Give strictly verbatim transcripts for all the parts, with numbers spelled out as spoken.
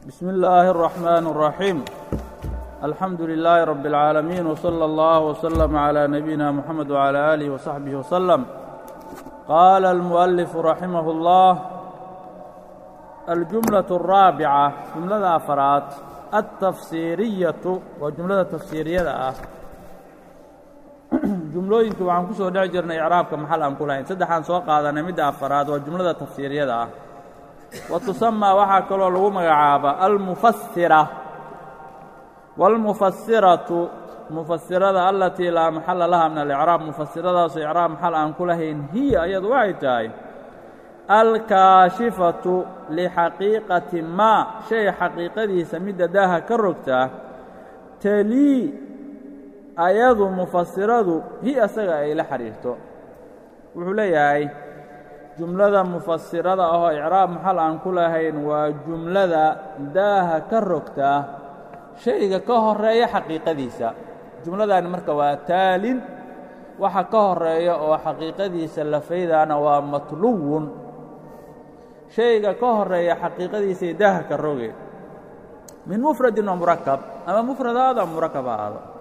بسم الله الرحمن الرحيم الحمد لله رب العالمين وصلى الله وسلم على نبينا محمد وعلى آله وصحبه وسلم. قال المؤلف رحمه الله: الجملة الرابعة جملة أفراد التفسيرية وجملة تفسيرية جملooyinka waxaan ku soo dhici jirnay i'raabka maxal aan ku lahayn saddexaan soo qaadanay midda afaraad waa jumlada tafsiiriyada ah wa tusamma waxa kale lagu magacaaba al-mufassira wal-mufassiratu mufassirada allati la maxalla laha min al-i'raab mufassiradaas i'raab maxal aan ku lahayn hiya ayadu waxay tahay al-kaashifatu li haqiiqati ma shay haqiiqadiisa midda daaha ka rogta tali ayadu mufassiradu hi asaga ay la xiriirto. wuxuu leeyahay jumlada mufassirada ah oo i'raab maxal aan ku lahayn waa jumlada daaha ka rogta shayga ka horeeya xaqiiqadiisa. jumladani marka waa taalin waxa ka horeeya oo xaqiiqadiisa la faydana waa matluwun shayga ka horeeya xaqiiqadiisa daaha ka roge min mufradin wa murakkab ama mufradaada murakkabaada.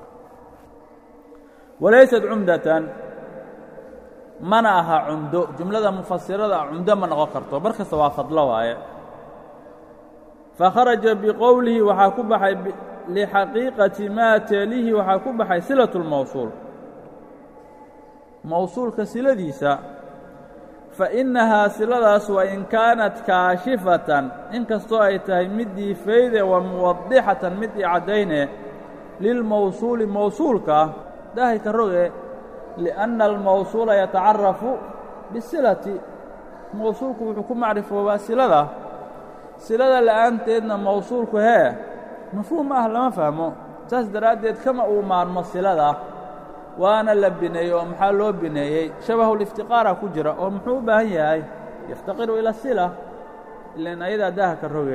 walaysad cumdatan mana aha cumdo jumlada mufassirada cumdo ma noqon karto markasta waa fadlo waaye. fakharaja biqowlihi waxaa ku baxay lixaqiiqati maa taalihi waxaa ku baxay silatu lmawsuul mawsuulka siladiisa fainahaa siladaas wain kaanat kaashifatan inkastoo ay tahay middii fayde wa muwadixatan middii caddayne lilmawsuuli mawsuulka daahay ka roge liأnna almawsuula yatacarafu bisilati mawsuulku wuxuu ku macrifoobaa silada silada la'aanteedna mawsuulku hee mafhuum ah lama fahmo. saas daraaddeed kama uu maarmo silada waana la bineeyey oo maxaa loo bineeyey shabahuliftiqaara ku jira oo muxuu u baahan yahay yaftaqiru ila sila ilan ayadaa daaha ka roge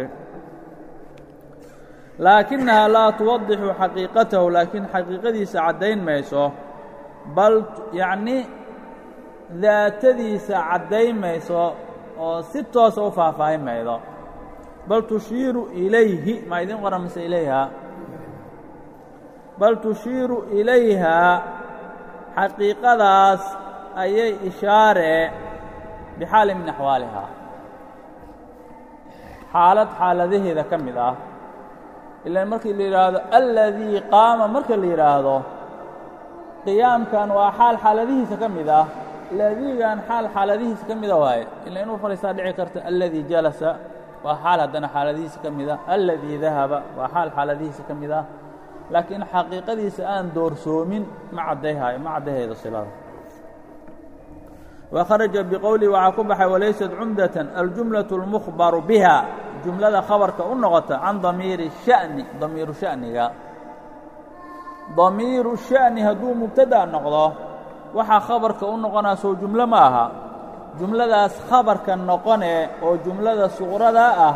laakinahaa laa tuwadixu xaqiiqatahu laakiin xaqiiqadiisa caddayn mayso bal yacni daatadiisa caddayn mayso oo si toosa u faahfaahin maydo bal tushiiru ilayhi maa idin qoran mise ilayhaa bal tushiiru ilayhaa xaqiiqadaas ayay ishaaree bixaali min axwaalihaa xaalad xaaladaheeda ka mid ah. ilaan markii la yidhaahdo alladii qaama marka la yidhaahdo qiyaamkan waa xaal xaaladihiisa ka mid ah ladiigan xaal xaaladihiisa ka mida waaye ila inuu fadhiistaa dhici karta alladii jalasa waa xaal haddana xaaladihiisa ka mid ah alladii dahaba waa xaal xaaladihiisa ka mid ah laakiin xaqiiqadiisa aan doorsoomin ma caddayhayo ma caddahaydo silada. wakharaja biqowlihi waxaa ku baxay walaysad cumdatan aljumlaةu اlmukhbaru biha jumlada khabarka u noqota can damiiri sha'ni damiiru sha'niga damiiru sha'ni hadduu mubtada noqdo waxaa khabarka u noqonaa soo jumlo ma aha jumladaas khabarka noqone oo jumlada suqrada ah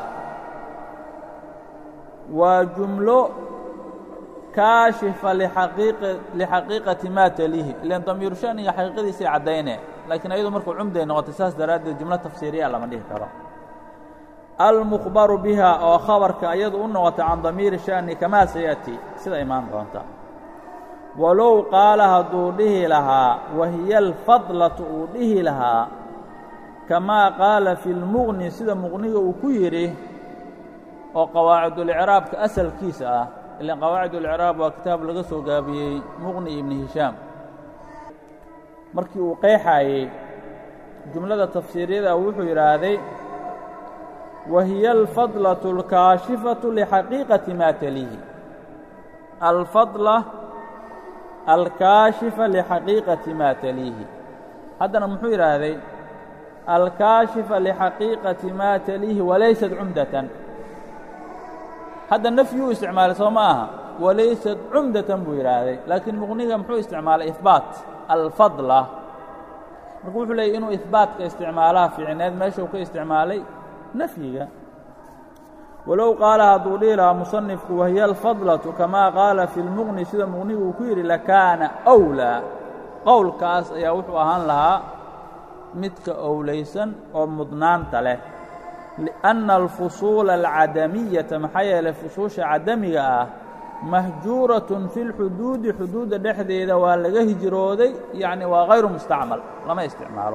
waa jumlo kaashifa lixaqiiqati maa talihi ilan damiiru sha'niga xaqiiqadiisay caddayne laakiin ayadu markuu cumday noqotay saas daraaddeed jumlo tafsiiriya lama dhihi karo. almukhbaru biha oo khabarka ayadu u noqota can damiiri sha'ni kamaa saya'ti sida imaan doonta. walow qaala hadduu dhihi lahaa wahiya alfadlatu uu dhihi lahaa kamaa qaala fi lmuqni sida muqniga uu ku yidhi oo qawaacidulicraabka asalkiisa ah ilan qawaacidulicraab waa kitaab laga soo gaabiyey muqni ibni hishaam markii uu qeexaayey jumlada tafsiiriyada wuxuu yidhaahday wahiya alfadlaةu اlkaashifaةu lixaqiiqati maa talihi alfadla alkaashifa lixaqiiqati maa talihi haddana muxuu yidhaahday alkaashifa lixaqiiqati maa talihi walaysad cumdatan hadda nafyuu isticmaalay soo ma aha walaysad cumdatan buu yidhaahday laakiin muqniga muxuu isticmaalay ihbaat alfadla marka wuxuu leeyay inuu ihbaatka isticmaalaha fiicneed meesha uu ka isticmaalay nafyiga. walow qaala hadduu dhihi lahaa musanifku wahiya alfadlatu kamaa qaala fi lmuqni sida muqnigu uu ku yidhi lakaana أwlaa qowlkaas ayaa wuxuu ahaan lahaa midka owlaysan oo mudnaanta leh liأnna alfusuula alcadamiyata maxaa yeelay fusuusha cadamiga ah mahjuuratun fi lxuduudi xuduudda dhexdeeda waa laga hijrooday yacni waa hayru mustacmal lama isticmaalo.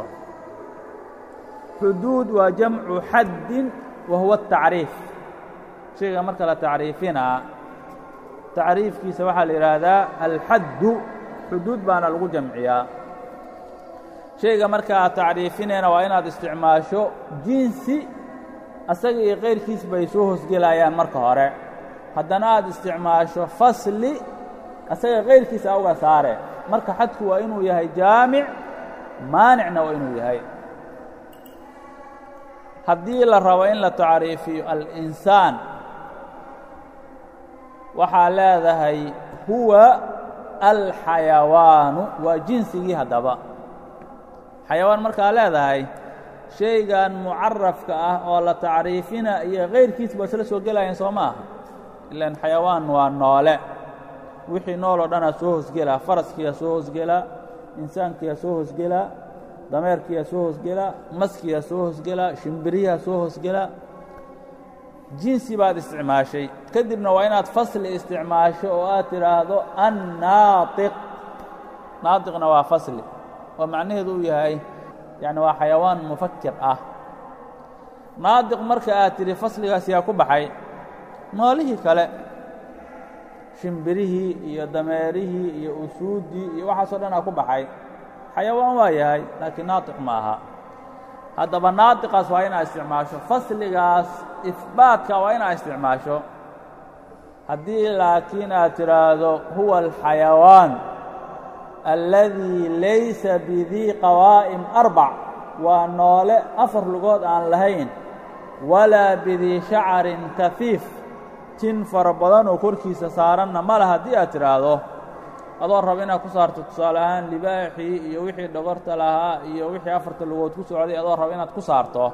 xuduud waa jamcu xaddin wa huwa atacriif. shayga marka la tacriifinaa tacriifkiisa waxaa la yidhaahdaa alxaddu, xuduud baana lagu jamciyaa. shayga marka aad tacriifinayna waa inaad isticmaasho jinsi asaga iyo kayrkiis bay soo hoosgelayaan marka hore, haddana aad isticmaasho fasli asaga kayrkiisa uga saare. marka xadku waa inuu yahay jaamic, maanicna waa inuu yahay. haddii la rabo in la tacriifiyo alinsaan waxaa leedahay huwa alxayawaanu, waa jinsigii haddaba. xayawaan markaa leedahay shaygan mucarafka ah oo la tacriifina iyo kayrkiis ba isla soo gelayaan soo maaha. ilaan xayawaan waa noole, wixii nool oo dhanaa soo hoosgelaa. faraskiyaa soo hoosgelaa, insaankiyaa soo hoosgelaa, dameerkiyaa soo hoosgelaa, maskiyaa soo hoosgelaa, shimbiriyaa soo hoosgelaa. jinsi baad isticmaashay, kadibna waa inaad fasli isticmaasho oo aad tidhaahdo annaatiq. naatiqna waa fasli oo macnaheedu uu yahay yani waa xayawaan mufakir ah. naatiq marka aad tidhi fasligaas yaa ku baxay noolihii kale, shimbirihii iyo dameerihii iyo usuuddii iyo waxaasoo dhan aa ku baxay. xayawaan waa yahay laakiin naatiq ma aha. haddaba naatiqaas waa inaad isticmaasho, fasligaas ihbaatka waa inaad isticmaasho. haddii laakiin aad tidhaahdo huwa alxayawaan alladii laysa bidii qawaa'im arbac, waa noole afar lugood aan lahayn, walaa bidii shacarin kafiif, tin fara badan oo korkiisa saaranna ma laha. haddii aad tidhaahdo adoo raba inaad ku saarto tusaale ahaan libaaxii iyo wixii dhogorta lahaa iyo wixii afarta lugood ku socday adoo raba inaad ku saarto,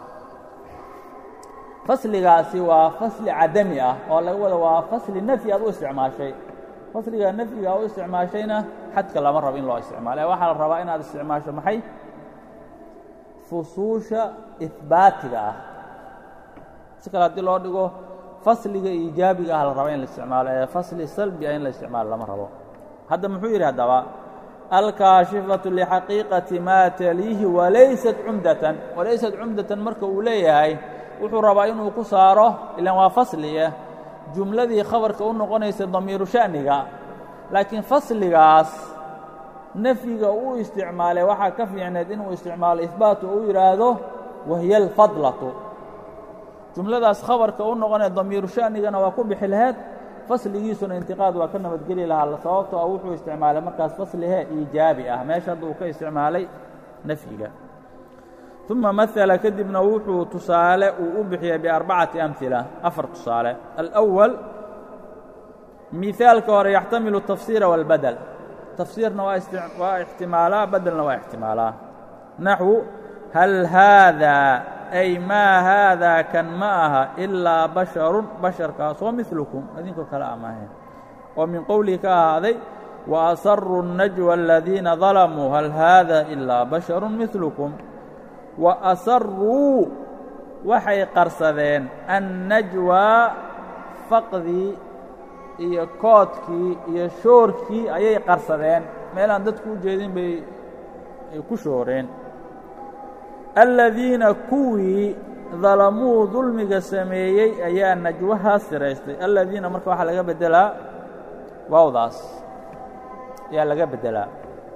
fasligaasi waa fasli cadami ah oo laga wada waa fasli nafyi aad u isticmaashay. fasliga nafyiga aad u isticmaashayna xadka lama rabo in loo isticmaalo, ee waxaa la rabaa inaad isticmaasho maxay fusuusha ihbaatiga ah. si kale haddii loo dhigo fasliga iijaabiga ah la raba in la isticmaalo, ee fasli salbi ah in la isticmaalo lama rabo. hadda muxuu yidhi haddaba alkaashifatu lixaqiiqati maa taliihi walaysat cumdatan. walaysat cumdatan marka uu leeyahay wuxuu rabaa inuu ku saaro, ilaan waa fasliya, jumladii khabarka u noqonaysa damiiru sha'niga. laakiin fasligaas nafyiga uu isticmaalay waxaa ka fiicneed inuu isticmaalo ihbaatu oo u yidhaahdo wahiya alfadlatu. jumladaas khabarka u noqonaya damiiru sha'nigana waa ku bixi laheed, fasligiisuna intiqaad waa ka nabadgeli lahaa, sababtoo ah wuxuu isticmaalay markaas faslihe iijaabi ah, meesha hadda uu ka isticmaalay nafyiga. uma maala kadibna wuxuu tusaale uu u bixiyay biarbacati amhila, afar tusaale. alأwal miثaalka hore yaxtamilu الtafsiira wاlbadel. tafsiirna waa ixtimaalaa, badelna waa ixtimaalaa. naxwu hal haadaa ay maa haadaa kan ma aha ilaa basharun, basharkaasoo milukum idinkoo kale amaahayn. oo min qowlihi ka ahaaday waasaruu الnajwa aladiina dalamuu hal haadaa ilaa basharu milukum. waasaruu waxay qarsadeen annajwaa, faqdii iyo koodkii iyo shoorkii ayay qarsadeen, meelaan dadku u jeedin bay ay ku shooreen. aladiina kuwii dalamuu dulmiga sameeyey ayaa najwahaa siraystay. aladiina marka waxaa laga beddelaa waawdaas ayaa laga beddelaa.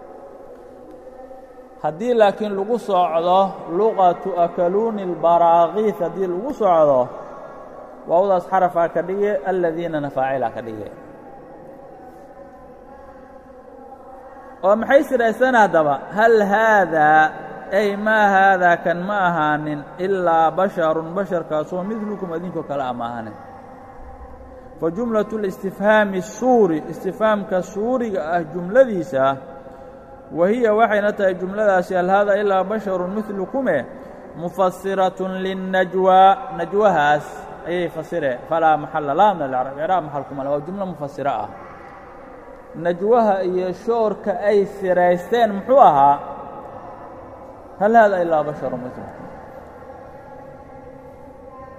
haddii laakiin lagu socdo luqatu akaluuni اlbaraakiis, haddii lagu socdo waawdaas xarafaa ka dhige, aladiinana faacilaa ka dhige. oo maxay siraysteen haddaba hal haadaa ay maa haadaa kan ma ahaanin ilaa basharun, basharkaasoo midlukum idinkoo kale ama ahanin. fa jumlaة اlistifhaami الsuuri, istifhaamka suuriga ah jumladiisa wahiya waxayna tahay jumladaasi hal haadaa ilaa basharun midlukume mufasiraة liلnajwaa, najwahaas ayay fasireen. falaa maxala laha min alcrab, icraab maxalkuma le, waa jumlo mufasiro ah. najwaha iyo shoorka ay siraysteen muxuu ahaa hal haadaa ilaa basharun midlukum.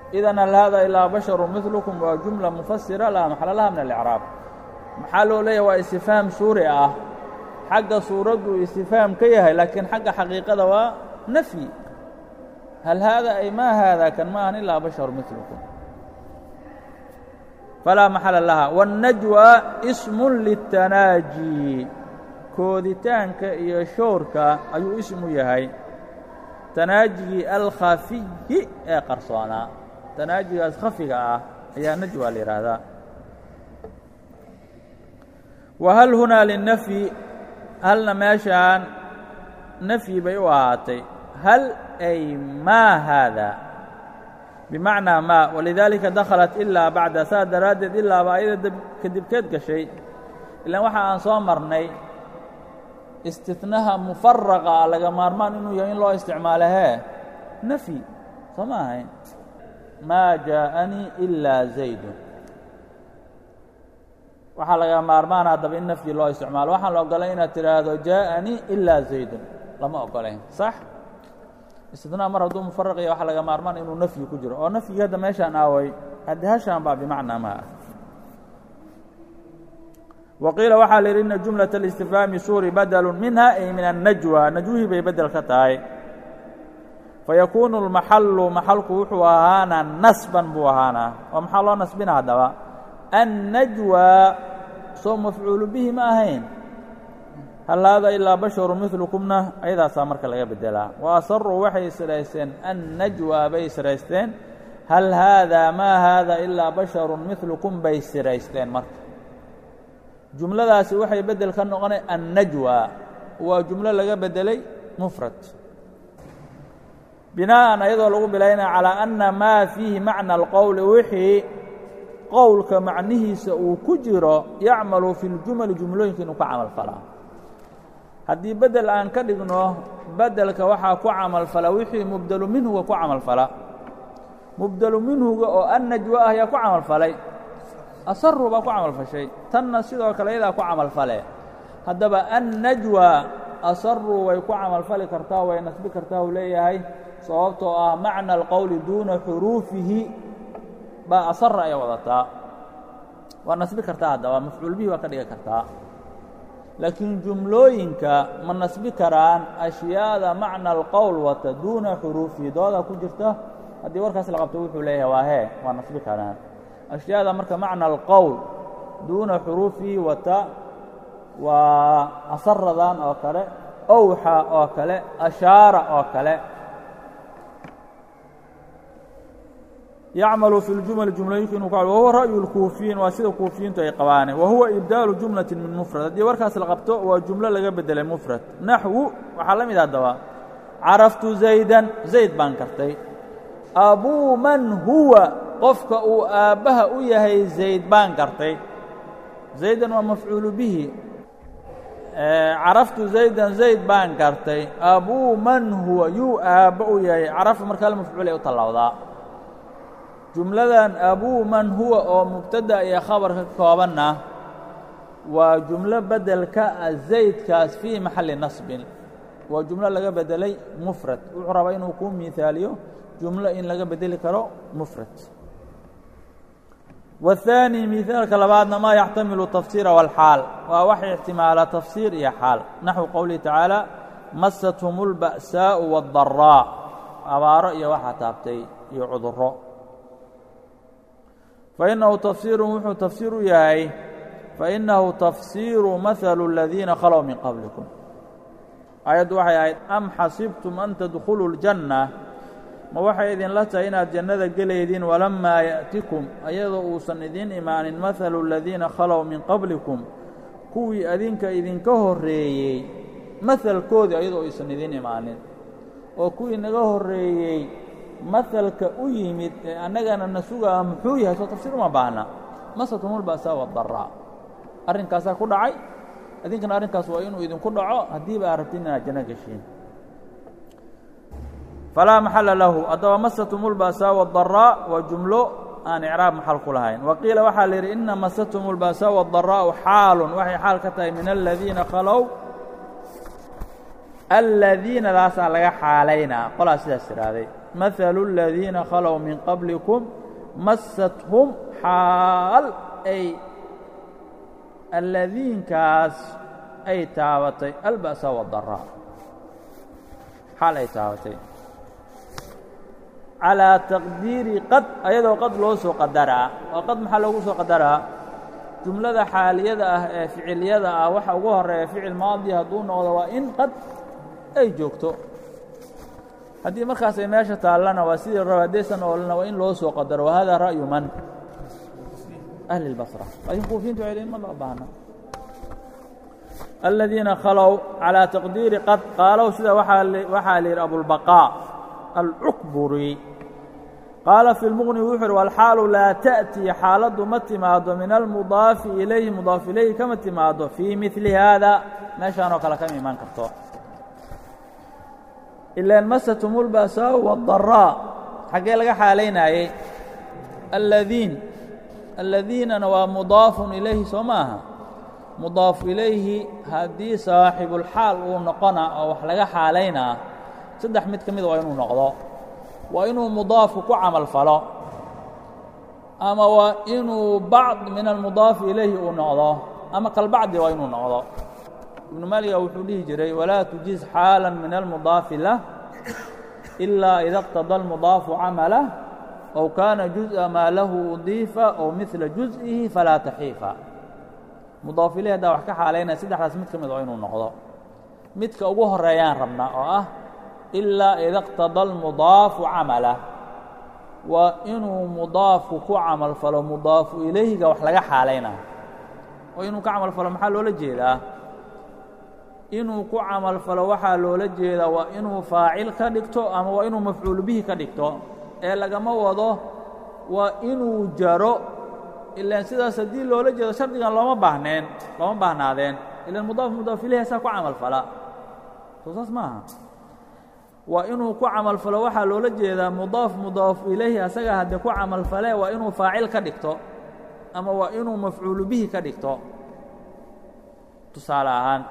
idan hal hada ilaa basharu milukum waa jumla mufasira laa maxala laha min alicraab maxaa loo leeyahy waa istifhaam suuri ah xagga suuraddu istifhaam ka yahay laakiin xagga xaqiiqada waa nafyi hal haada ay maa haada kan ma ahan ilaa basharu milukum falaa maxala laha wاnnajwa ismun liلtanaaji kooditaanka iyo shoorka ayuu ismu yahay tanaajigii alkhafiyi ee qarsoonaa tanaajigaas khafiga ah ayaa najwa la yidhaahdaa wa hal hunaa linafyi halna meeshaan nafyi bay u ahaatay hal ay maa haada bimacnaa maa walidaalika dakhalat ilaa bacda saa daraaddeed ilaaba ayada kadibkeed gashay ilaan waxa aan soo marnay istinaha mufaraqa laga maarmaan inuu yahay in loo isticmaalo hee nafyi soo ma ahayn maa jaaءanii ilaa zaydun waxaa laga maarmaan haddaba in nafyi loo isticmaalo waxaan la ogolay inaad tidhaahdo jaaءanii ilaa zaydun lama ogolayn sax istinaha mar hadduu mufaraq yahay waxaa laga maarmaan inuu nafyi ku jiro oo nafyiga hadda meeshaan aaway haddi hashaan baa bimacnaa maa وqiila waxaa la yidhi ina jumlaة الاstifhaami suuri badlu minha ay min الnajwى najwihii bay bedel ka tahay fayakuunu اlmaxalu maxalku wuxuu ahaanaa nasban buu ahaanaa oo maxaa loo nasbina haddaba annajwى soo mafcuulu bihi ma ahayn hal haada ilaa basharu milukumna ayadaasaa marka laga bedelaa waasaruu waxay siraysteen annajwى bay siraysteen hal haada maa haada ilaa basharu milukum bay siraysteen marka jumladaasi waxay bedel ka noqonay annajwa waa jumlo laga bedelay mufrad binaa'an ayadoo lagu bilaynaya calىa anna maa fiihi macna alqowli wixii qowlka macnihiisa uu ku jiro yacmalu fi اljumali jumlooyinka inuu ka camal falaa haddii bedel aan ka dhigno bedelka waxaa ku camal fala wixii mubdelu minhuga ku camal fala mubdelu minhuga oo annajwa ah yaa ku camal falay asaru baa ku camal fashay tanna sidoo kale iyadaa ku camal fale haddaba annajwa asaru way ku camal fali kartaa way nasbi kartaa uu leeyahay sababtoo ah macna alqowli duuna xuruufihi baa asara ay wadataa waa nasbi kartaa haddaba mafcuul bihi waa ka dhigi kartaa laakiin jumlooyinka ma nasbi karaan ashyaada macna alqowl wata duuna xuruufihi dooda ku jirta haddii warkaas la qabto wuxuu leeyahay waa hee waa nasbi karaan ashyaada marka macna alqowl duuna xuruufihi wata waa asaradan oo kale awxa oo kale ashaara oo kale yacmalu fi اljumali jumlooyinka inuu ka wahuwa ra'yu اlkuufiyiin waa sida kuufiyiintu ay qabaane wahuwa ibdaalu jumlati min mufrad haddii warkaas la qabto waa jumlo laga bedelay mufrad naxwu waxaa la mid haddaba caraftu zaydan zayd baan kartay abuu man huwa qofka uu aabbaha u yahay zayd baan gartay zaydan waa mafcuulu bihi caraftu zaydan zayd baan gartay abuu man huwa yuu aabba u yahay carafa marka hal mafcuulay u tallawdaa jumladan abuu man huwa oo mubtada iyo khabarka ka koobanna waa jumlo bedel ka ah zaydkaas fii maxalli nasbin waa jumlo laga bedelay mufrad wuxuu rabaa inuu kuu miihaaliyo jumlo in laga bedeli karo mufrad والثاني مثaalka labaadna maa يxtamilu تafsiira والxaal waa wax اxtimaala tafsiir iyo xaal naxو qowlihi tacaalى masathum الba'saaءu والضarاء abaaro iyo waxaa taabtay iyo cuduro fainahu tafsiiru wuxuu tafsiir u yahay fainahu tafsiiru maثlu الadiina khalow min qablikum aayaddu waxay ahayd am xasibtum an tadkhuluu الجannة ma waxay idinla tahay inaad jannada gelaydiin walamaa ya'tikum ayadoo uusan idiin imaanin mahalu aladiina khalow min qablikum kuwii adinka idinka horreeyey mahalkoodii ayadoo aysan idiin imaanin oo kuwii naga horreeyey mahalka u yimid ee annagana na sugaa muxuu yahay soo tafsiir uma baahna masatumulba'saa waaddaraa arrinkaasaa ku dhacay idinkana arrinkaas waa inuu idinku dhaco haddiiba aad rabtiin inaad janno geshiin falaa maxala lahu haddaba masatum اlba'saa wالضarاء waa jumlo aan icraab maxal ku lahayn waqiila waxaa la yidhi ina masatum اlba'saa wالضarاءu xaalun waxay xaal ka tahay min aladiina khalow aladiinadaasaa laga xaalaynaa qolaa sidaas ihahday mahalu الadiina khalow min qablikum massathum xaal ay aladiinkaas ay taabatay alba'sa wاdaraa xaal ay taabatay calىa taqdiiri qad ayadoo qad loo soo qadaraa oo qad maxaa loogu soo qadaraa jumlada xaaliyada ah ee ficiliyada ah waxa ugu horeeya ficil maadi hadduu noqdo waa in qad ay joogto haddii markaas ay meesha taallana waa sidii raba haddaysan oolana waa in loo soo qadaro wahada ra'yu man ahli اlbasra laakiin kuufiintu waxay leeyiin ma loo baahna aladiina khalow calىa taqdiiri qad qaalow sida waxaa waxaa la yidhi abulbaqaa alcukburi qaala fi lmuqni wuxuu uhi walxaalu laa ta'tii xaaladdu ma timaado min almudaafi ilayhi mudaaf ilayhi kama timaado fii midli haada meeshaan oo kale kama imaan karto ilaan masatum اlba'saau wاdaraa xaggee laga xaalaynaayey aladiin aladiinana waa mudaafun ilayhi soo maaha mudaafu ilayhi haddii saaxibulxaal uu noqona oo wax laga xaalaynaa saddex mid ka mida waa inuu noqdo waa inuu mudaafku ku camal falo ama waa inuu bacd min almudaafi ilayhi uu noqdo ama kalbacdi waa inuu noqdo ibnu maaliga wuxuu dhihi jiray walaa tujiz xaalan min almudaafi lah ilaa ida اqtada almudaafu camalah ow kaana juزءa maa lahu udiifa ow midla juز'ihi falaa taxiifa mudaaf ilayhi haddaa wax ka xaalaynaya saddexdaas mid ka mid waa inuu noqdo midka ugu horeeyaan rabnaa oo ah ilaa ida اqtada almudaafu camalah waa inuu mudaafku ku camal falo mudaafu ilayhiga wax laga xaalaynaa oo inuu ka camal falo maxaa loola jeedaa inuu ku camal falo waxaa loola jeedaa waa inuu faacil ka dhigto ama waa inuu mafcuul bihi ka dhigto ee lagama wado waa inuu jaro ilaan sidaas haddii loola jeedo shardigan looma baahneen looma baahnaadeen ilaan mudaaf mudaaf ilayhi asaa ku camal fala soo saas maaha waa inuu ku camal falo waxaa loola jeedaa mudaaf mudaaf ilayhi asaga haddii ku camal fale waa inuu faacil ka dhigto ama waa inuu mafcuulu bihi ka dhigto tusaale ahaan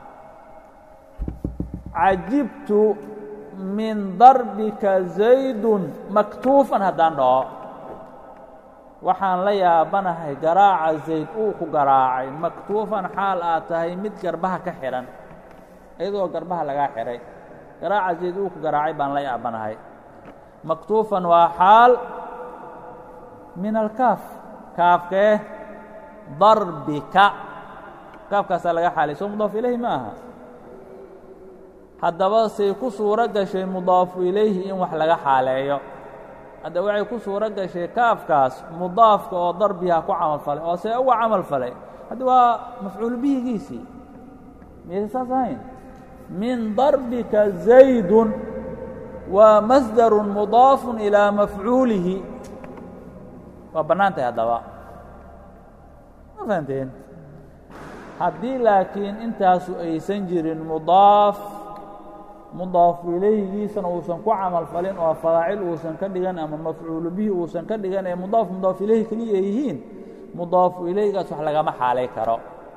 cajibtu min darbika zaydun maktuufan haddaan dhaho waxaan la yaabanahay garaaca zayd uu ku garaacay maktuufan xaal aad tahay mid garbaha ka xidhan iyadoo garbaha lagaa xidhay garaaca zayd uu ku garaacay baan la yaabanahay maktuufan waa xaal min alkaaf kaafkee darbika kaafkaasaa laga xaalay soo mudaaf ilayhi ma aha haddaba say ku suuro gashay mudaafu ilayhi in wax laga xaaleeyo haddaba waxay ku suuro gashay kaafkaas mudaafka oo darbiha ku camal falay oo see uga camal falay haddi waa mafcuul bihigiisii miyaysa saas ahayn min darbika zaydun waa masdarun mudaafun ilaa mafcuulihi waa bannaan tahay haddaba ma fahanteen haddii laakiin intaasu aysan jirin mudaaf mudaafu ilayhigiisana uusan ku camal falin oo faacil uusan ka dhigan ama mafcuulu bihi uusan ka dhigan ee mudaaf mudaaf ilayhi keliya ay yihiin mudaafu ilayhigaas wax lagama xaalay karo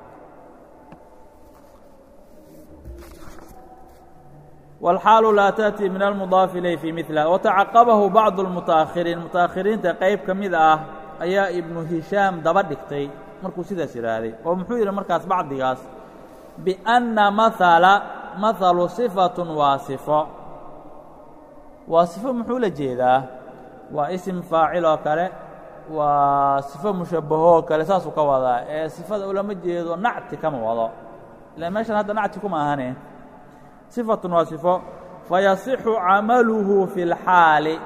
wاlxaalu laa taأtii min almudaafi ilayhi fii midla watacaqabahu bacdu اlmutaakhiriin mutaakhiriinta qayb ka mid ah ayaa ibnu hishaam daba dhigtay markuu sidaas yidhaahday oo muxuu yidhi markaas bacdigaas biأnna maala mahalu صifatun waa sifo waa sifo muxuu la jeedaa waa isim faacil oo kale waa sifo mushabbahoo kale saasuu ka wadaa ee sifada ulama jeedo nacti kama wado ilaan meeshan hadda nacti kuma ahane صifatun waa sifo fayasixu camaluhu fi اlxaali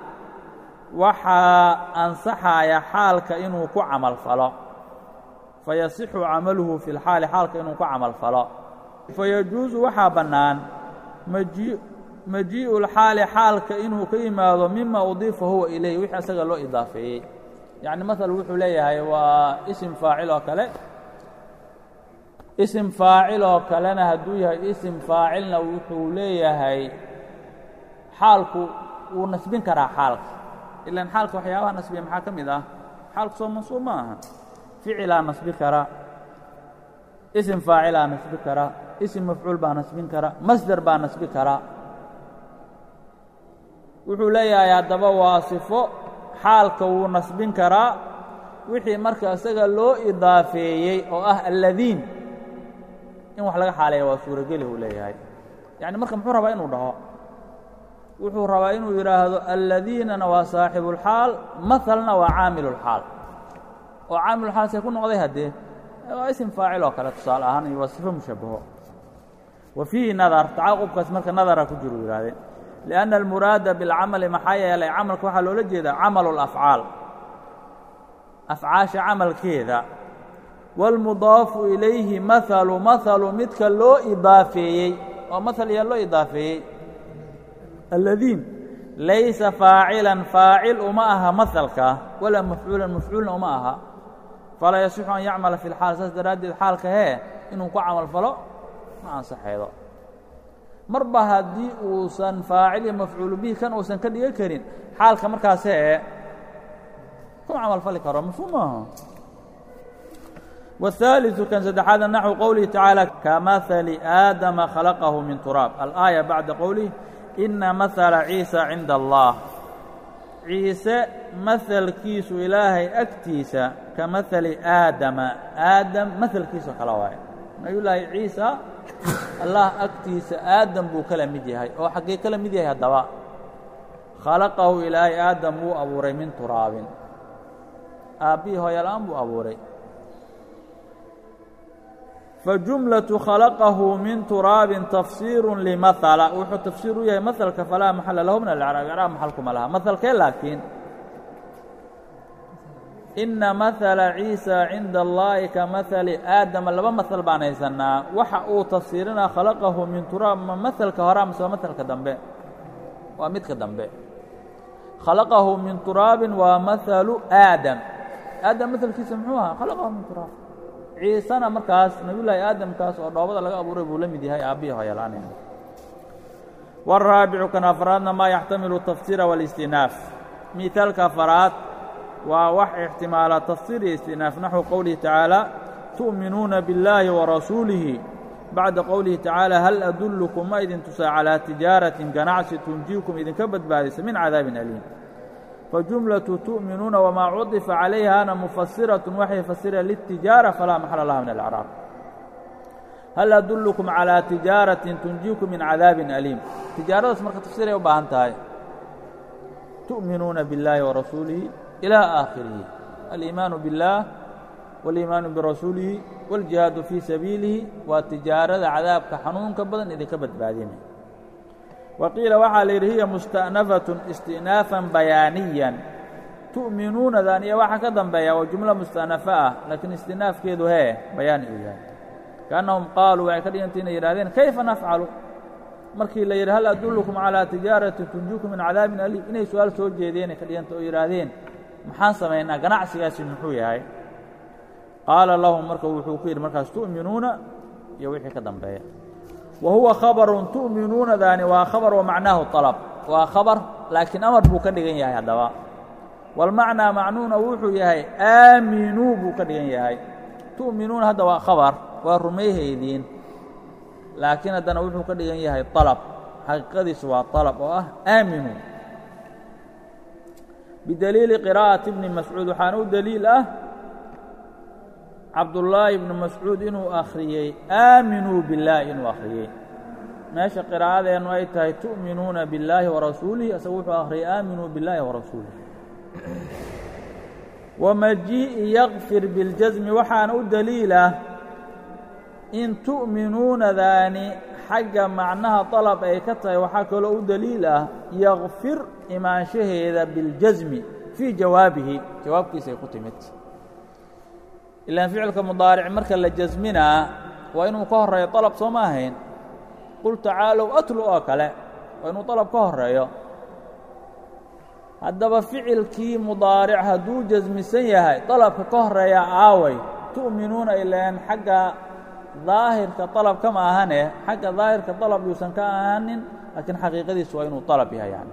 waxaa ansaxaya xaalka inuu ku camal falo fayasixu camaluhu fi اlxaali xaalka inuu ku camal falo fayajuusu waxaa bannaan majii'u اlxaali xaalka inuu ka yimaado mima udiifa huwa ilayh wixii asaga loo idaafeeyey yacni maala wuxuu leeyahay waa isim faacil oo kale isim faacil oo kalena hadduu yahay isim faacilna wuxuu leeyahay xaalku wuu nasbin karaa xaalka ilaan xaalka waxyaabaha nasbiya maxaa ka mid ah xaalku soo mansuub ma aha ficilaa nasbi kara isim faacilaa nasbi kara isim mafcuul baa nasbin kara masder baa nasbi kara wuxuu leeyahay haddaba waa sifo xaalka wuu nasbin karaa wixii marka isaga loo idaafeeyey oo ah alladiin in wax laga xaaleeya waa suurogeli uu leeyahay yacni marka muxuu rabaa inuu dhaho wuxuu rabaa inuu yidhaahdo alladiinana waa saaxibulxaal mahalna waa caamilulxaal oo caamilulxaal see ku noqday haddee waa isim faacil oo kale tusaale ahaan iyo waa sifo mushabbaho wa fiihi nadar tacaaqubkaas marka nadara ku jiro yidhahdeen lianna almuraada bilcamali maxaa yeelay camalka waxaa loola jeedaa camalu lafcaal afcaasha camalkeeda wاlmudaafu ilayhi mahalu mahalu midka loo idaafeeyey oo mahal yaa loo idaafeeyey alladiin laysa faacilan faacil uma aha mahalka walaa mafcuulan mafcuulna uma aha falaa yasixu an yacmala fi اlxaal saas daraaddeed xaalka hee inuu ku camal falo ma ansaxeedo marba haddii uusan faacil iyo mafcuulu bihi kan uusan ka dhigan karin xaalka markaas hee ku camal fali karo mafhuum maaha والثالث كان سدحاad نحو qowله تaعالى كمثل آadم خلقه من تراب الآية بعد qowله إنa مثل عيiسى عiنda الله ciise mثلkiisu ilaahay agtiisa kaمثل aadama aadam mثلkiiso kale waay nabiy laahi ciisa allah agtiisa aadam buu kala mid yahay oo xaggee kala mid yahay haddaba khalaqahu ilaahay aadam wuu abuuray min turaabin aabbihii hooyala-aan buu abuuray فجملة خلقه من تراب تفسير لمثل wuxuu تفسير u yahay مثلka فlaa محل له من الإعراب إعراب محلكuma لha مثلkee laakiin إنa مثل عيiسى عiنda اللahi kaمثل آadم laba مثل baan haysanaa waxa uu تفسيirinaa khلقahu min تuraab ma مثلka hore amase waa مثلka dambe waa midka dambe khلقahu min تuraabi waa مثل aadم aadam مثلkiisa muxuu ahaa khلقahu min تuraab ciisana markaas nabiyullaahi aadamkaas oo dhoobada laga abuuray buu la mid yahay aabbihii hooyala-aan والraabicu kan afraadna maa yaxtamilu التafsiira والاstinaaf miثaalka afaraad waa wax ixtimaala tafsiir iyo istinaaf naxو qowlihi tacaalى tu'minuuna bاllaahi وarasuulihi bacda qowlihi tacaalى hal adullukum ma idin tusaa calىa tijaaratin ganacsi tunjiikum idinka badbaadisa min cadaabin aliim فجملة تؤmiنuuna وmaa cuطifa عalayhaana mufasiraة waxay fasira للتiجاaرة falaa maxala laha min الأعراab hal adulكم عalىa تiجاaraةi tunjiikum min cadaabi أliim tijaaradaas marka tafsiray u baahan tahay tuؤminuuna bالlahi وarasuulihi إilى آakhirihi الإimaanu bالlah والإimaanu birasuulihi والجihaadu fii sabiilihi waa tijaarada cadaabka xanuunka badan idinka badbaadinay وqiila waxaa la yidhi hiya musta'nafaة isti'naafan bayaaniyan tu'minuunadan iyo waxa ka dambeeya waa jumlo musta'nafa ah laakiin istinaafkeedu hee bayaani uu yahay kaannahum qaaluu waxay ka dhiganta inay yidhahdeen kayfa nafcalu markii la yidhi hal adullukum calىa tijaaratin tunjiikum min cadaabin aliim inay su-aal soo jeedeenay ka dhiganta oo yidhaahdeen maxaan samaynaa ganacsigaasi muxuu yahay qaala lahum marka wuxuu ku yidhi markaas tu'minuuna iyo wixii ka dambeeya wa huwa khabarun tu'minuunadaani waa khabar wa macnaahu طalab waa khabar laakiin amar buu ka dhigan yahay haddaba walmacnaa macnuuna wuxuu yahay aaminuu buu ka dhigan yahay tu'minuuna hadda waa khabar waa rumayhaydiin laakiin haddana wuxuu ka dhigan yahay طalab xaqiiqadiisu waa طalab oo ah aaminuu bidaliili qiraa'ati bni mascuud waxaana u daliil ah cabdullaahi ibnu mascuud inuu akhriyey aaminuu billaahi inuu akhriyey meesha qiraa'adeennu ay tahay tu'minuuna billaahi warasuulihi isagu wuxuu akhriyey aaminuu billaahi warasuulihi wamajii'i yakfir biاljasmi waxaana u daliilah in tu'minuunadaani xagga macnaha طalab ay ka tahay waxaa kaloo u daliil ah yakfir imaanshaheeda biاljasmi fii jawaabihi jawaabkiisa ay ku timid ilaan ficilka mudaaric marka la jasminaa waa inuu ka horeeyo طalab soo ma ahayn qul tacaalow atlu oo kale waa inuu طalab ka horeeyo haddaba ficilkii mudaaric hadduu jasmisan yahay طalabka ka horeeya aaway tu'minuuna ilaan xagga daahirka طalab kama ahane xagga daahirka طalab yuusan ka ahaanin laakiin xaqiiqadiisu waa inuu طalab yahay yani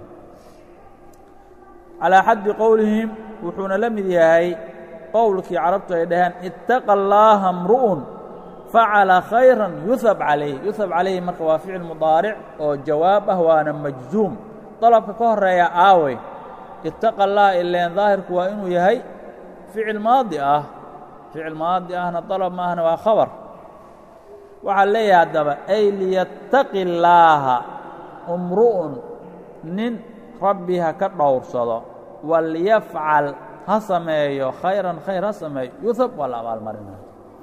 calىa xaddi qowlihim wuxuuna la mid yahay qowlkii carabtu ay dhaheen ittaqa allaaha mru'un facala khayran yuhab calayh yuhab calayhi marka waa ficil mudaaric oo jawaab ah waana majzuum طلبka ka horeeya aawey ittaqa allah ileen daahirku waa inuu yahay ficil maadi ah ficil maadi ahna طalab maahna waa khabar waxaa leeyahay haddaba ay liyattaqi illaaha umru'un nin rabbi ha ka dhowrsado walyafcal ha sameeyo khayran khayr ha sameeyo yuhab waa la abaalmarinaya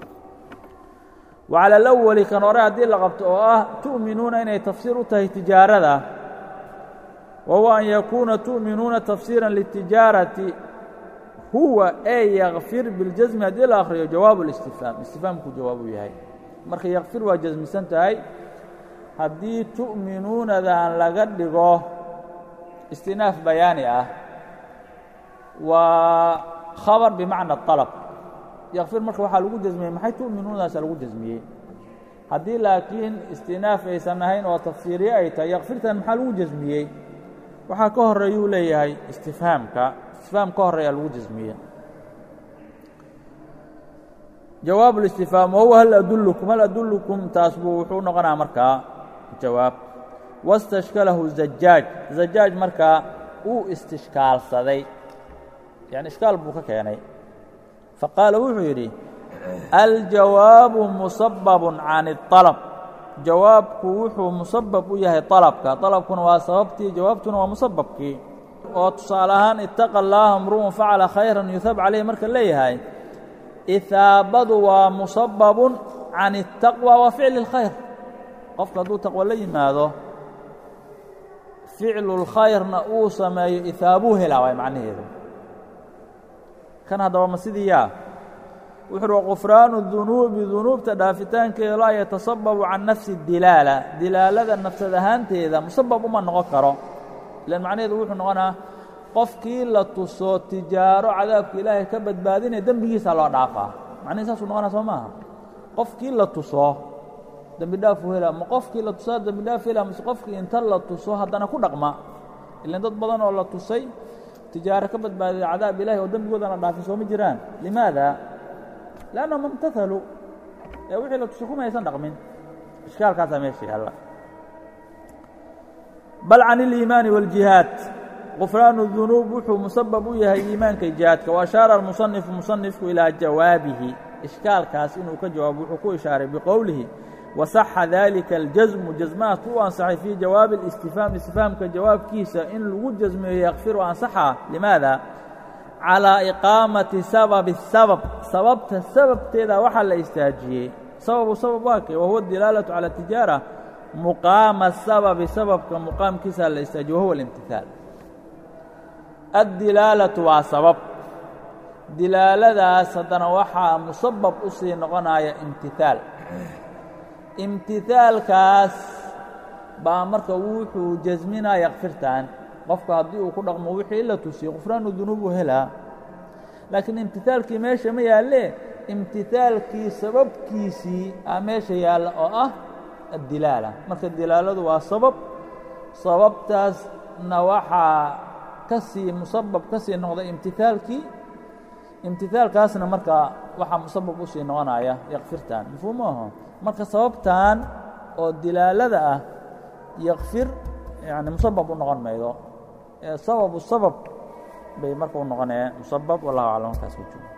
وعalى الأwli kan hore haddii la qabto oo ah tu'minuuna inay tafsiir u tahay tijaarada wahuwa an yakuuna tu'minuuna tafsiirا lلtijaarati huwa ee yakfir biاljasmi haddii la akhriyo jawaab الاstifhaam istifhaamku jawaabuu yahay marka yakfir waa jasmisan tahay haddii tu'minuunadan laga dhigo istinaaf bayaani ah waa khabar bimacna طalb yakfir marka waxaa lagu jasmiyey maxay tu'minuunadaasa lagu jasmiyey haddii laakiin istinaaf aysan ahayn oo tafsiiriye ay tahay yakfirtan maxaa lagu jasmiyey waxaa ka horeeyuu leeyahay istifhaamka istifhaam ka horeeyaa lagu jasmiye jawaab اlistifhaam wahuwa hal adullukum hal adullukum taas buu wuxuu noqonaa markaa jawaab wastashkalahu zajaaj zajaaj markaa uu istishkaalsaday yani ishkaal buu ka keenay faqaala wuxuu yidhi aljawaabu musabab can الطalb jawaabku wuxuu musabab u yahay طalabka طalabkuna waa sababtii jawaabtuna waa musababkii oo tusaale ahaan ittaqa اllaha mru'un facala khayra yuhab calayhi marka leeyahay ihaabadu waa musabab can الtaqwى wa ficli الkhayr qofka hadduu taqwo la yimaado ficlu اlkhayrna uu sameeyo ihaabuu helaa waay macnaheedu kan haddaba ma sidii yaa wuxu uhi waqufraanu dunuubi dunuubta dhaafitaankeeda laa yatasababu can nafsi dilaala dilaalada nafsad ahaanteeda musabab uma noqon karo ilan macnaheedu wuxuu noqonaa qofkii la tuso tijaaro cadaabka ilaahay ka badbaadinaya dembigiisa loo dhaafaa macnihi saasuu noqonaa soo maaha qofkii la tuso dembi dhaafuu helaa ma qofkii la tusaa dembi dhaaf helaa mase qofkii inta la tuso haddana ku dhaqma ilan dad badan oo la tusay tijaaro ka badbaadida cadaab ilahi oo dembigoodana dhaafin soo ma jiraan limaada لأnnahum imtahaluu ee wixii la tuso kuma aysan dhaqmin ishkaalkaasaa meesha yaalla bal can اliimaani wاljihaad qufraanu الdunuub wuxuu musabab u yahay iimaanka jihaadka وashaara اlmusanifu musanifku ilaa jawaabihi ishkaalkaas inuu ka jawaabo wuxuu ku ishaaray biqowlihi wasaxa dalika اljasmu jasmahaas u ansaxay fii jawaabi اlistifhaam istifhaamka jawaabkiisa in lagu jasmeeyo yakfiru ansaxa limaada calىa iqaamati sababi الsabab sababta sababteeda waxaa la istaajiyey sababu sabab waa kay wahuwa dilaalatu calى tijaara muqaama sababi sababka muqaamkiisa la istaajiye wahuwa اlimtihaal addilaalatu waa sabab dilaaladaas haddana waxaa musabab u sii noqonaya imtihaal imtihaalkaas baa marka wuxuu jasminaa yakfirtan qofka haddii uu ku dhaqmo wixii la tusiyo qufraanu dunuubu helaa laakiin imtihaalkii meesha ma yaalle imtihaalkii sababkiisii aa meesha yaalla oo ah addilaala marka dilaaladu waa sabab sababtaasna waxaa ka sii musabab ka sii noqday imtihaalkii imtihaalkaasna marka waxaa musabab u sii noqonaya yakfirtan mafhuum maaho marka sababtan oo dilaalada ah yakfir yani musabab u noqon maydo sababu sabab bay marka u noqonayaan musabab wallahu aclam markaas ku jiro